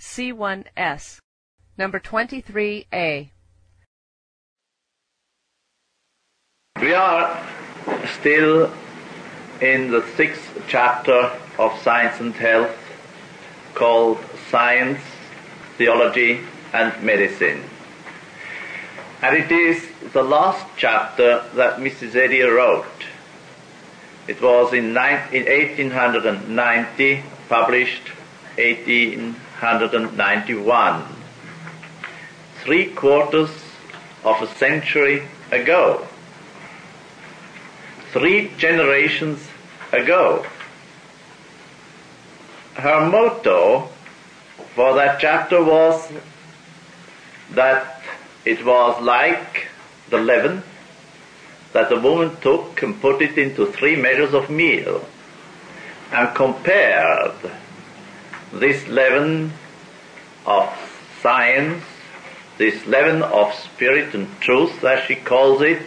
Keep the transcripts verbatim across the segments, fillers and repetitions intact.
C one S, number twenty-three A. We are still in the sixth chapter of Science and Health, called Science, Theology and Medicine. And it is the last chapter that Missus Eddy wrote. It was in eighteen ninety, published eighteen ninety-one, three quarters of a century ago, three generations ago. Her motto for that chapter was that it was like the leaven that the woman took and put it into three measures of meal, and compared this leaven of science, this leaven of spirit and truth, as she calls it,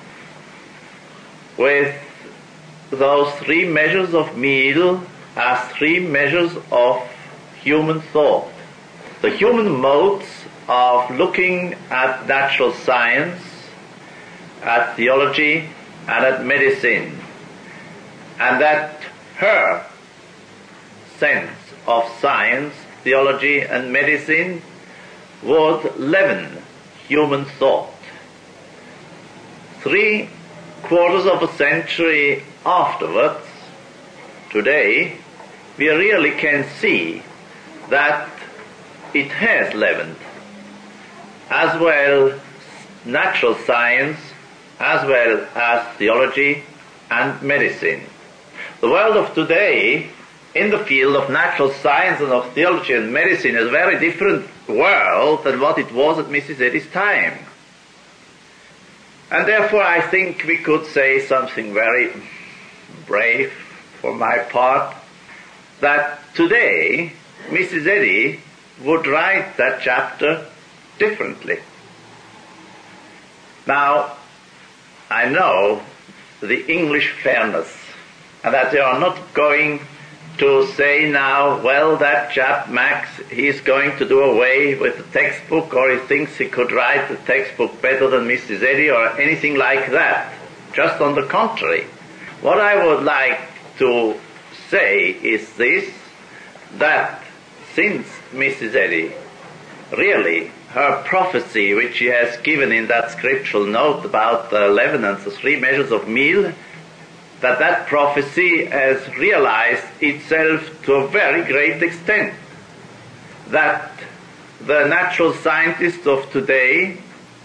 with those three measures of meal as three measures of human thought. The human modes of looking at natural science, at theology, and at medicine, and that her sense of science, theology, and medicine would leaven human thought. Three quarters of a century afterwards, today, we really can see that it has leavened as well natural science as well as theology and medicine. The world of today, in the field of natural science and of theology and medicine, is a very different world than what it was at Missus Eddy's time. And therefore I think we could say something very brave for my part, that today Missus Eddy would write that chapter differently. Now, I know the English fairness, and that they are not going to say now, well, that chap Max, he's going to do away with the textbook, or he thinks he could write the textbook better than Missus Eddy, or anything like that. Just on the contrary. What I would like to say is this, that since Missus Eddy, really, her prophecy, which she has given in that scriptural note about the leaven and the three measures of meal, that that prophecy has realized itself to a very great extent. That the natural scientist of today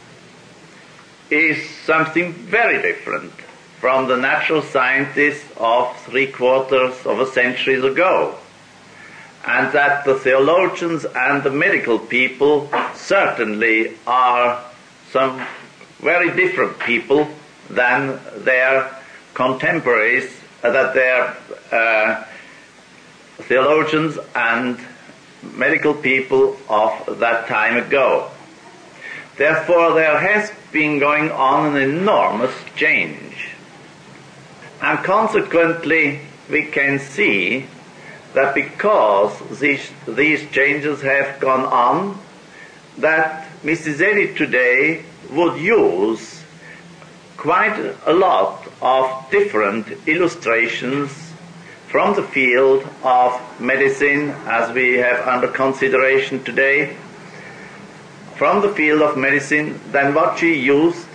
is something very different from the natural scientist of three quarters of a century ago. And that the theologians and the medical people certainly are some very different people than their contemporaries, uh, that their uh, theologians and medical people of that time ago. Therefore, there has been going on an enormous change. And consequently, we can see that because these, these changes have gone on, that Missus Eddy today would use quite a lot of different illustrations from the field of medicine, as we have under consideration today, from the field of medicine than what she used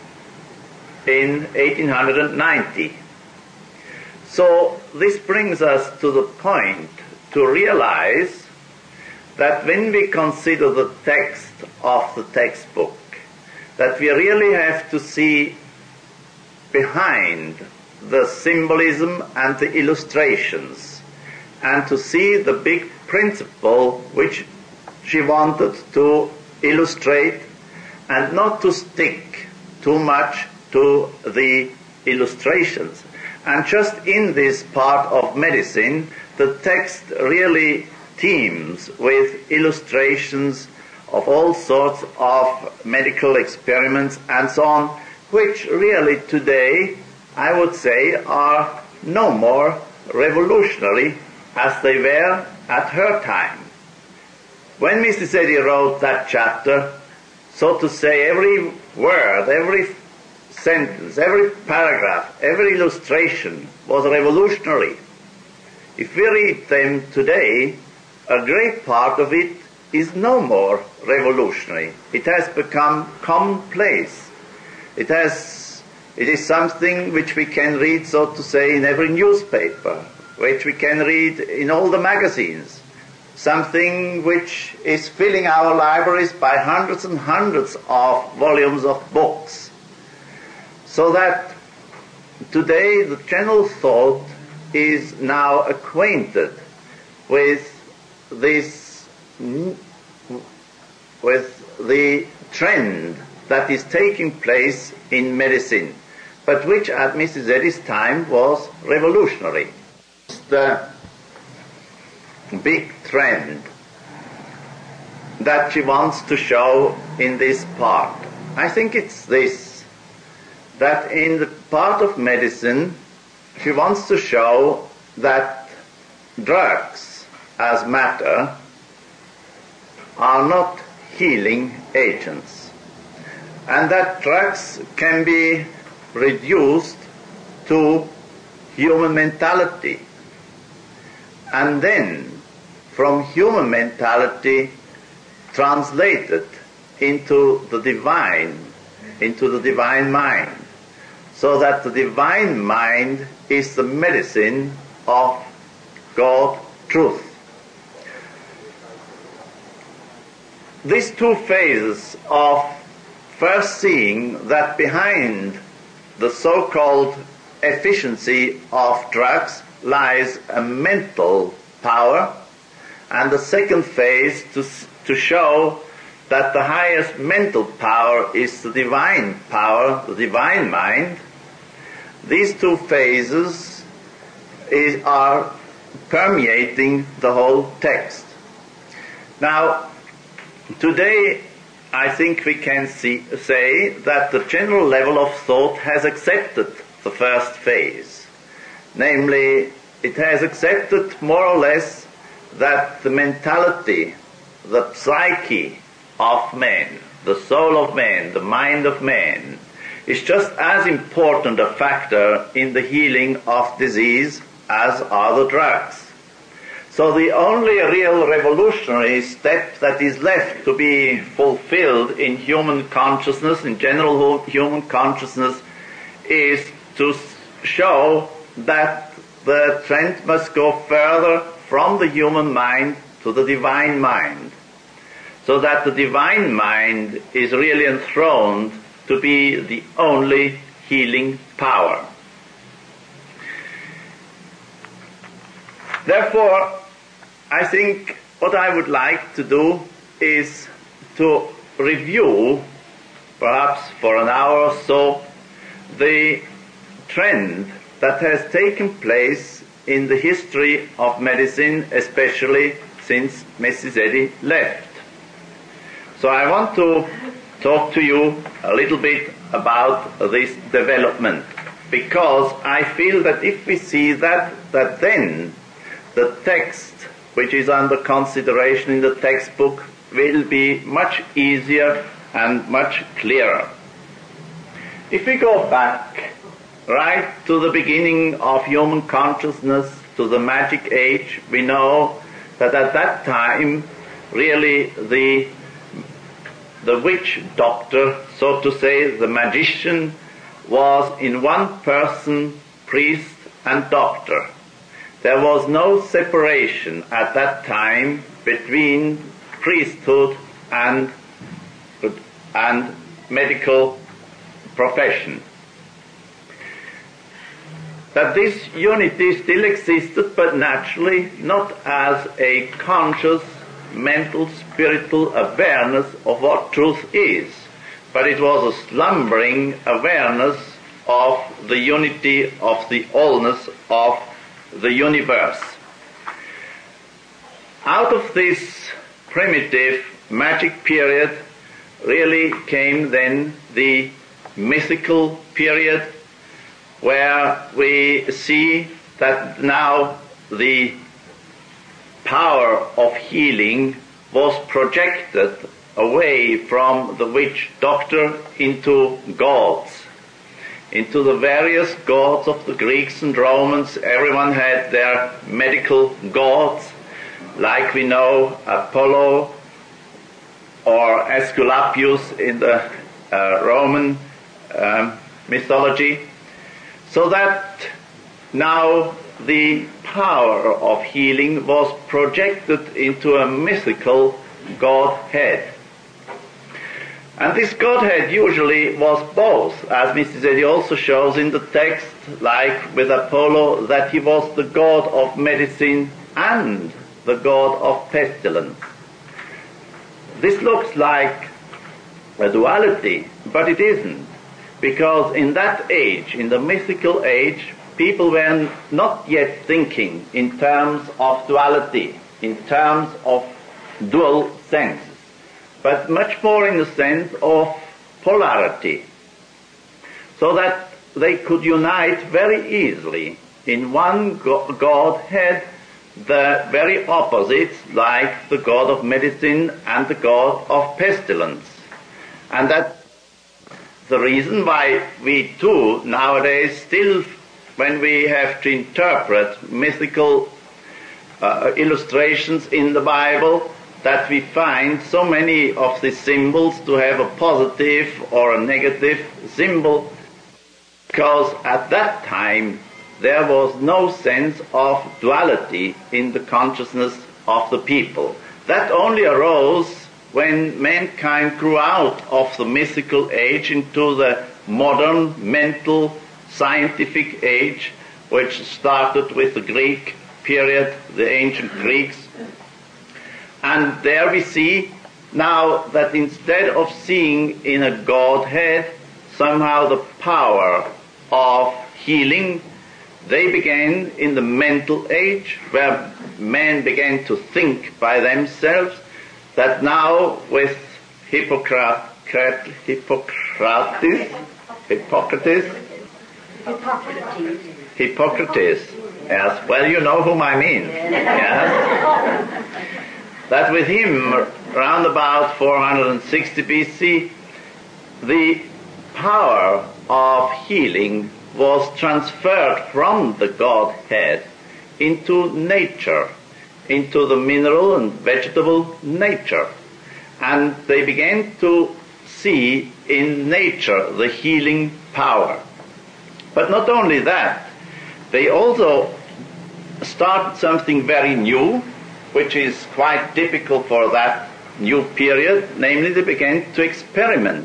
in eighteen ninety. So this brings us to the point to realize that when we consider the text of the textbook, that we really have to see behind the symbolism and the illustrations, and to see the big principle which she wanted to illustrate, and not to stick too much to the illustrations. And just in this part of medicine, the text really teems with illustrations of all sorts of medical experiments and so on, which really today, I would say, are no more revolutionary as they were at her time. when Missus Eddy wrote that chapter, so to say, every word, every sentence, every paragraph, every illustration was revolutionary. If we read them today, a great part of it is no more revolutionary. It has become commonplace. It has, it is something which we can read, so to say, in every newspaper, which we can read in all the magazines, something which is filling our libraries by hundreds and hundreds of volumes of books. So that today the general thought is now acquainted with this, with the trend that is taking place in medicine, but which at Missus Eddy's time was revolutionary. The big trend that she wants to show in this part, I think it's this, that in the part of medicine she wants to show that drugs as matter are not healing agents, and that drugs can be reduced to human mentality, and then from human mentality translated into the divine, into the divine mind, so that the divine mind is the medicine of God truth. These two phases of first seeing that behind the so-called efficiency of drugs lies a mental power, and the second phase to, to show that the highest mental power is the divine power, the divine mind. These two phases is, are permeating the whole text. Now, today I think we can see, say that the general level of thought has accepted the first phase. Namely, it has accepted more or less that the mentality, the psyche of man, the soul of man, the mind of man, is just as important a factor in the healing of disease as are the drugs. So the only real revolutionary step that is left to be fulfilled in human consciousness, in general human consciousness, is to show that the trend must go further from the human mind to the divine mind, so that the divine mind is really enthroned to be the only healing power. Therefore, I think what I would like to do is to review, perhaps for an hour or so, the trend that has taken place in the history of medicine, especially since Missus Eddy left. So I want to talk to you a little bit about this development, because I feel that if we see that, that then the text which is under consideration in the textbook will be much easier and much clearer. If we go back right to the beginning of human consciousness, to the Magic Age, we know that at that time really the the witch doctor, so to say, the magician, was in one person priest and doctor. There was no separation at that time between priesthood and, and medical profession. That this unity still existed, but naturally not as a conscious, mental, spiritual awareness of what truth is, but it was a slumbering awareness of the unity, of the allness of the universe. Out of this primitive magic period really came then the mythical period, where we see that now the power of healing was projected away from the witch doctor into gods, into the various gods of the Greeks and Romans. Everyone had their medical gods, like we know Apollo or Aesculapius in the uh, Roman um, mythology, so that now the power of healing was projected into a mythical godhead. And this godhead usually was both, as Mister Zeddy also shows in the text, like with Apollo, that he was the god of medicine and the god of pestilence. This looks like a duality, but it isn't, because in that age, in the mythical age, people were not yet thinking in terms of duality, in terms of dual senses, but much more in the sense of polarity, so that they could unite very easily in one go- Godhead the very opposites, like the god of medicine and the god of pestilence. And that's the reason why we too nowadays still, when we have to interpret mythical uh, illustrations in the Bible, that we find so many of the symbols to have a positive or a negative symbol, because at that time there was no sense of duality in the consciousness of the people. That only arose when mankind grew out of the mythical age into the modern mental scientific age, which started with the Greek period, the ancient Greeks. And there we see now that instead of seeing in a Godhead somehow the power of healing, they began in the mental age, where men began to think by themselves, that now with Hippocrates, Hippocrates, Hippocrates, Hippocrates. Hippocrates, yes, well, you know whom I mean, yes, that with him, around about four hundred sixty B C, the power of healing was transferred from the Godhead into nature, into the mineral and vegetable nature. And they began to see in nature the healing power. But not only that, they also started something very new, which is quite typical for that new period, namely they began to experiment.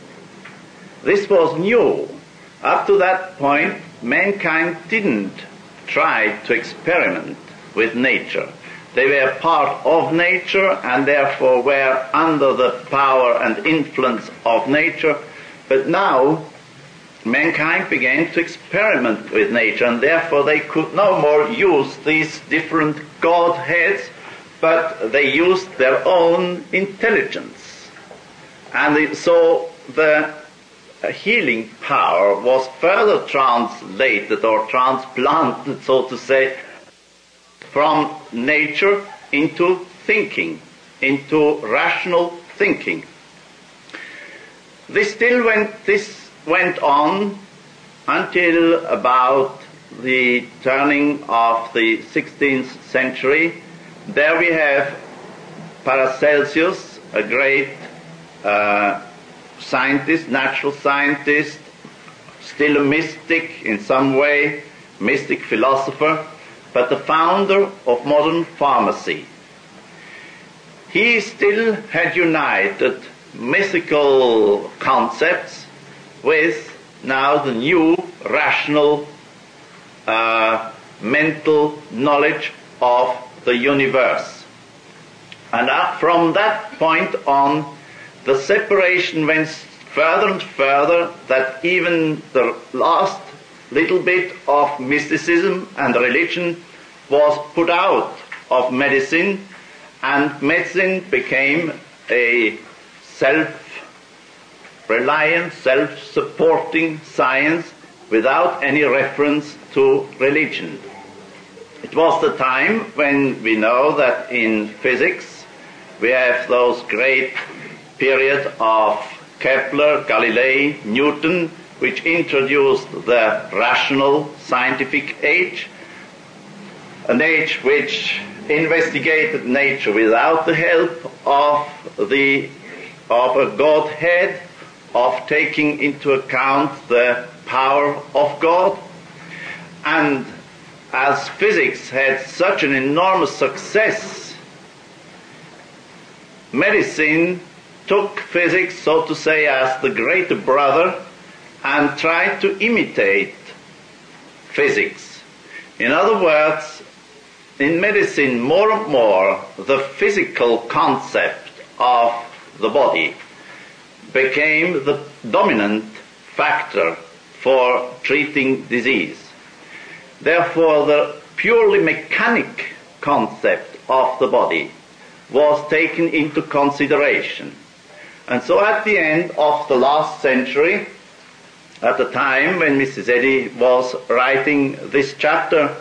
This was new. Up to that point, mankind didn't try to experiment with nature. They were part of nature and therefore were under the power and influence of nature. But now, mankind began to experiment with nature, and therefore they could no more use these different godheads, but they used their own intelligence. And it, so the healing power was further translated or transplanted, so to say, from nature into thinking, into rational thinking. This still went, this went on until about the turning of the sixteenth century. There we have Paracelsus, a great uh, scientist, natural scientist, still a mystic in some way, mystic philosopher, but the founder of modern pharmacy. He still had united mythical concepts with now the new rational uh, mental knowledge of the universe. And up from that point on, the separation went further and further, that even the last little bit of mysticism and religion was put out of medicine, and medicine became a self-reliant, self-supporting science without any reference to religion. It was the time when we know that in physics We have those great period of Kepler, Galilei, Newton, which introduced the rational scientific age, an age which investigated nature without the help of the of a Godhead, of taking into account the power of God. And as physics had such an enormous success, medicine took physics, so to say, as the greater brother and tried to imitate physics. In other words, in medicine, more and more, the physical concept of the body became the dominant factor for treating disease. Therefore, the purely mechanic concept of the body was taken into consideration. And so at the end of the last century, at the time when Missus Eddy was writing this chapter,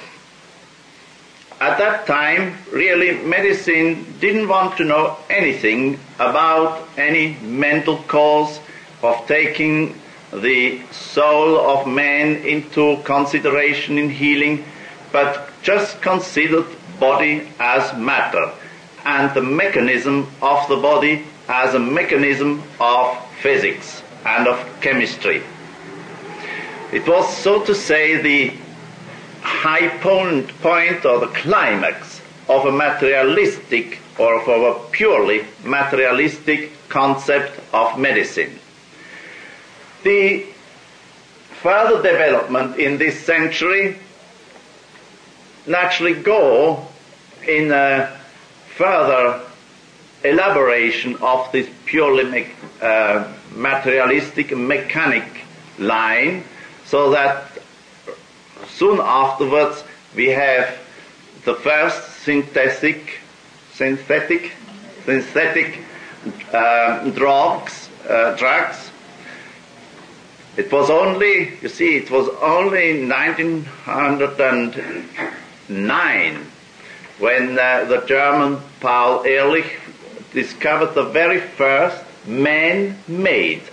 at that time, really, medicine didn't want to know anything about any mental cause of taking the soul of man into consideration in healing, but just considered body as matter, and the mechanism of the body as a mechanism of physics and of chemistry. It was, so to say, the high point or the climax of a materialistic or of a purely materialistic concept of medicine. The further development in this century naturally go in a further elaboration of this purely me- uh, materialistic mechanic line, so that soon afterwards we have the first synthetic, synthetic, synthetic uh, drugs, uh, drugs. It was only, you see, it was only in nineteen oh nine when uh, the German Paul Ehrlich discovered the very first man-made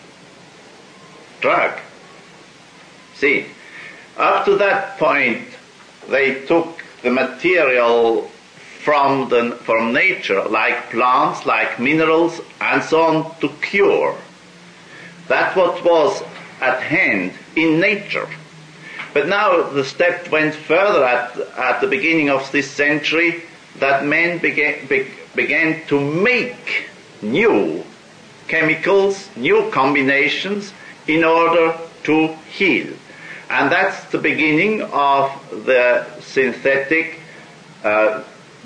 drug. See, up to that point, they took the material from the from nature, like plants, like minerals, and so on, to cure. That's what was at hand in nature. But now the step went further at, at the beginning of this century, that men began, be, began to make new chemicals, new combinations, in order to heal. And that's the beginning of the synthetic uh,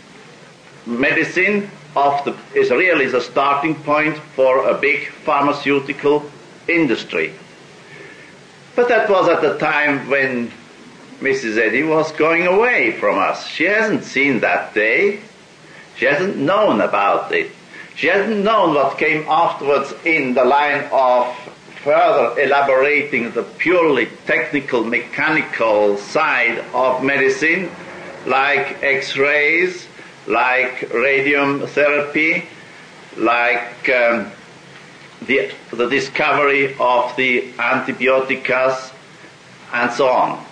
medicine of the, is really the starting point for a big pharmaceutical industry. But that was at the time when Missus Eddy was going away from us. She hasn't seen that day. She hasn't known about it. She hasn't known what came afterwards in the line of further elaborating the purely technical, mechanical side of medicine, like X-rays, like radium therapy, like um, the, the discovery of the antibiotics, and so on.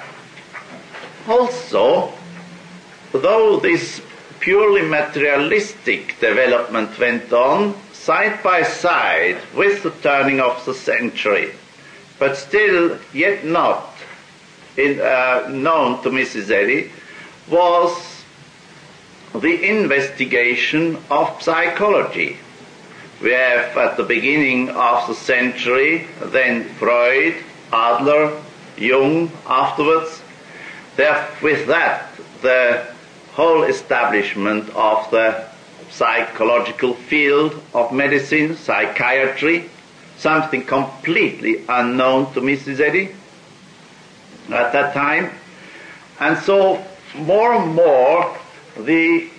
Also, though this purely materialistic development went on side by side with the turning of the century, but still yet not in, uh, known to Missus Eddy, was the investigation of psychology. We have at the beginning of the century, then Freud, Adler, Jung afterwards. There, with that, the whole establishment of the psychological field of medicine, psychiatry, something completely unknown to Missus Eddy at that time. And so more and more the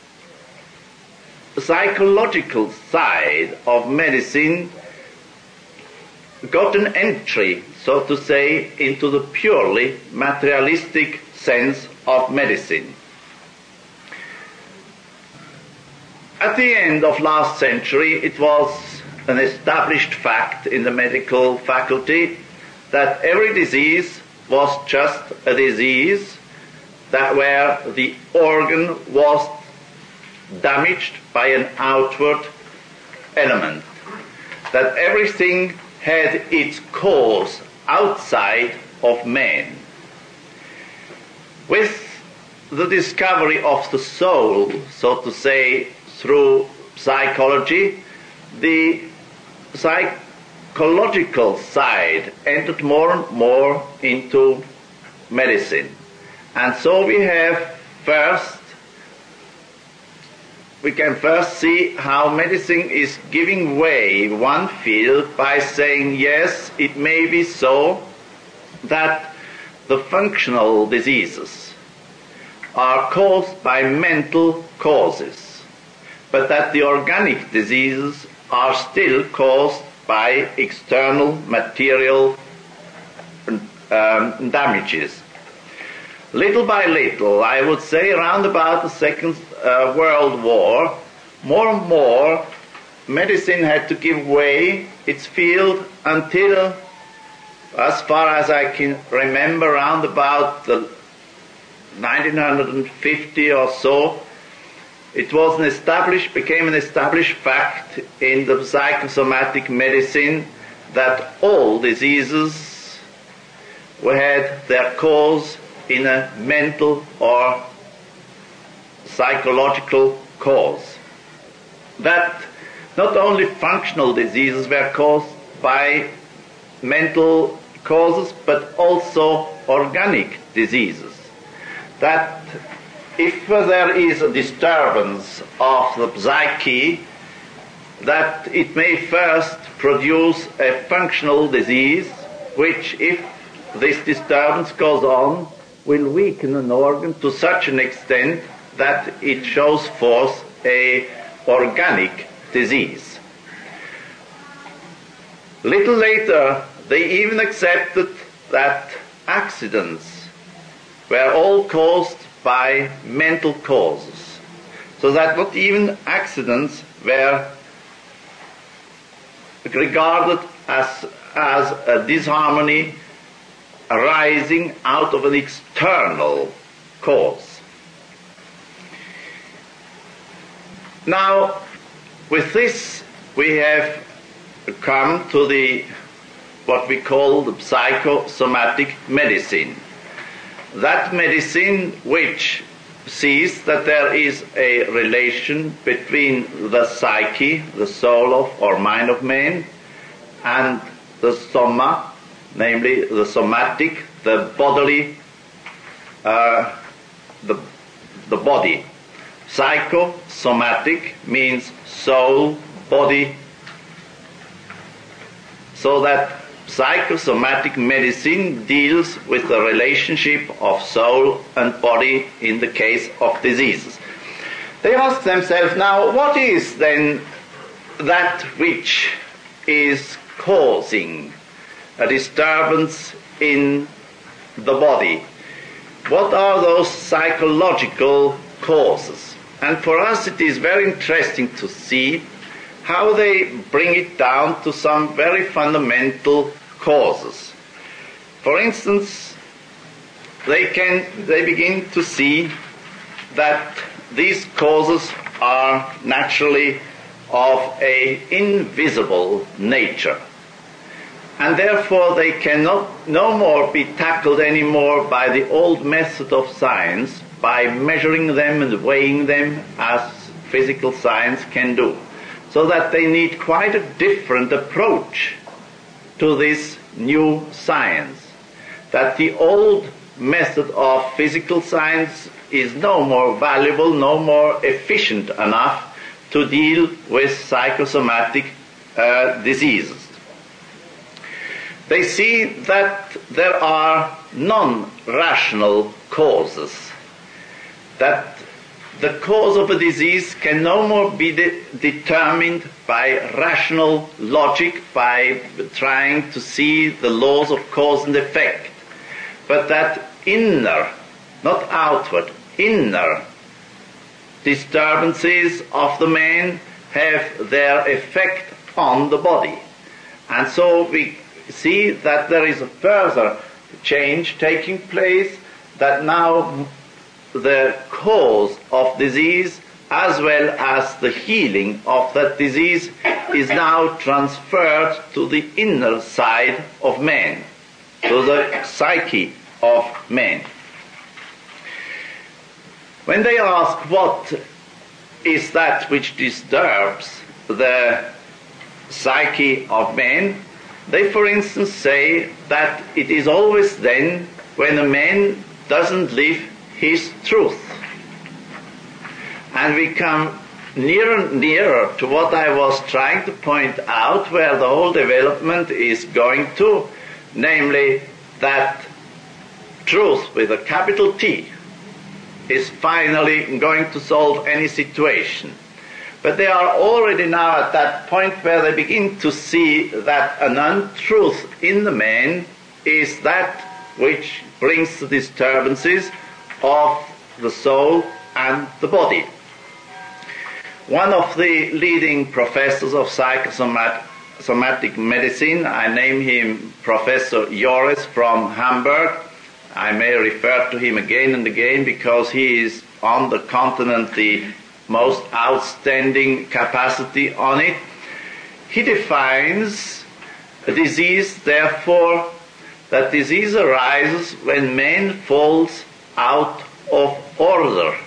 psychological side of medicine got an entry, so to say, into the purely materialistic sense of medicine. At the end of last century, it was an established fact in the medical faculty that every disease was just a disease that where the organ was damaged by an outward element, that everything had its cause outside of man. With the discovery of the soul, so to say, through psychology, the psychological side entered more and more into medicine. And so we have first, we can first see how medicine is giving way one field by saying, yes, it may be so that the functional diseases are caused by mental causes, but that the organic diseases are still caused by external material um, damages. Little by little, I would say around about the Second uh, World War, more and more medicine had to give way its field until, as far as I can remember, around about the nineteen fifty or so, it was an established, became an established fact in the psychosomatic medicine that all diseases had their cause in a mental or psychological cause. That not only functional diseases were caused by mental causes, but also organic diseases. That if there is a disturbance of the psyche, that it may first produce a functional disease, which, if this disturbance goes on, will weaken an organ to such an extent that it shows forth a organic disease. Little later, they even accepted that accidents were all caused by mental causes, so that not even accidents were regarded as, as a disharmony arising out of an external cause. Now, with this, we have come to the what we call the psychosomatic medicine. That medicine which sees that there is a relation between the psyche, the soul of or mind of man, and the soma, namely the somatic, the bodily, uh, the, the body. Psychosomatic means soul, body, so that psychosomatic medicine deals with the relationship of soul and body in the case of diseases. They ask themselves, now, what is then that which is causing a disturbance in the body? What are those psychological causes? And for us it is very interesting to see how they bring it down to some very fundamental causes. For instance, they can they begin to see that these causes are naturally of a invisible nature, and therefore they cannot no more be tackled anymore by the old method of science, by measuring them and weighing them as physical science can do. So that they need quite a different approach to this new science. That the old method of physical science is no more valuable, no more efficient enough to deal with psychosomatic uh, diseases. They see that there are non-rational causes, that the cause of a disease can no more be de- determined by rational logic, by trying to see the laws of cause and effect, but that inner, not outward, inner disturbances of the man have their effect on the body. And so we see that there is a further change taking place, that now the cause of disease as well as the healing of that disease is now transferred to the inner side of man, to the psyche of man. When they ask what is that which disturbs the psyche of man, they for instance say that it is always then when a man doesn't live his truth. And we come nearer and nearer to what I was trying to point out, where the whole development is going to, namely that truth with a capital T is finally going to solve any situation. But they are already now at that point where they begin to see that an untruth in the man is that which brings the disturbances of the soul and the body. One of the leading professors of psychosomatic medicine, I name him Professor Joris from Hamburg. I may refer to him again and again because he is on the continent the most outstanding capacity on it. He defines a disease, therefore, that disease arises when man falls out of order,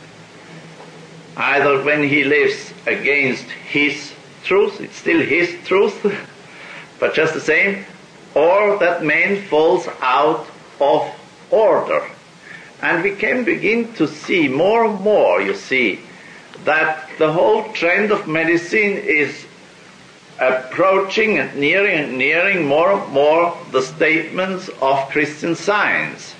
either when he lives against his truth, it's still his truth, but just the same, or that man falls out of order. And we can begin to see more and more, you see, that the whole trend of medicine is approaching and nearing and nearing more and more the statements of Christian Science.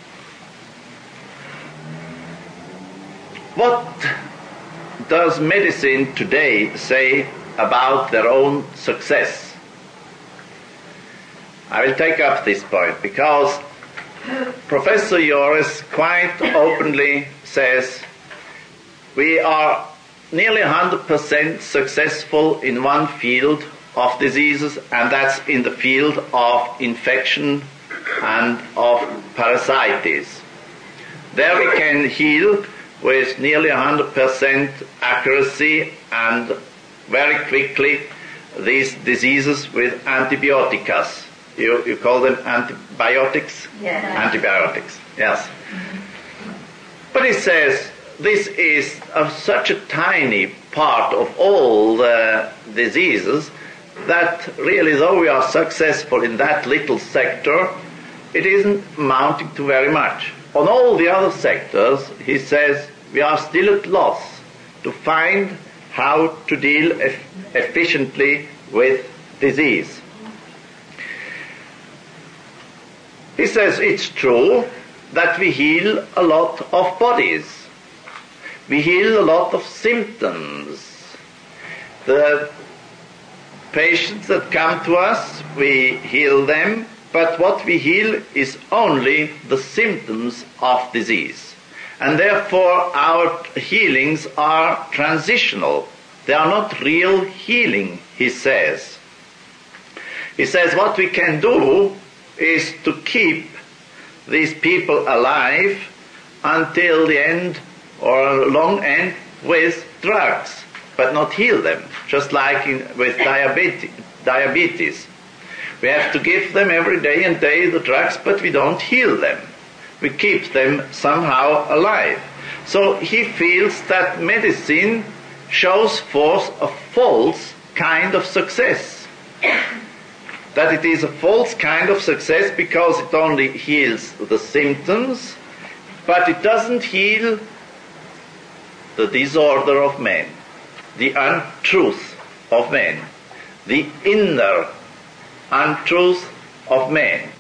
What does medicine today say about their own success? I will take up this point because Professor Joris quite openly says we are nearly one hundred percent successful in one field of diseases, and that's in the field of infection and of parasites. There we can heal with nearly one hundred percent accuracy and very quickly these diseases with antibiotics. You, you call them antibiotics? Yeah. Antibiotics, yes. Mm-hmm. But he says this is of such a tiny part of all the diseases that really, though we are successful in that little sector, it isn't amounting to very much. On all the other sectors, he says, we are still at loss to find how to deal e- efficiently with disease. He says it's true that we heal a lot of bodies. We heal a lot of symptoms. The patients that come to us, we heal them, but what we heal is only the symptoms of disease. And therefore our healings are transitional. They are not real healing, he says. He says what we can do is to keep these people alive until the end or long end with drugs, but not heal them, just like in, with diabetes, diabetes. We have to give them every day and day the drugs, but we don't heal them. We keep them somehow alive. So he feels that medicine shows forth a false kind of success. That it is a false kind of success because it only heals the symptoms, but it doesn't heal the disorder of man, the untruth of man, the inner untruth of man.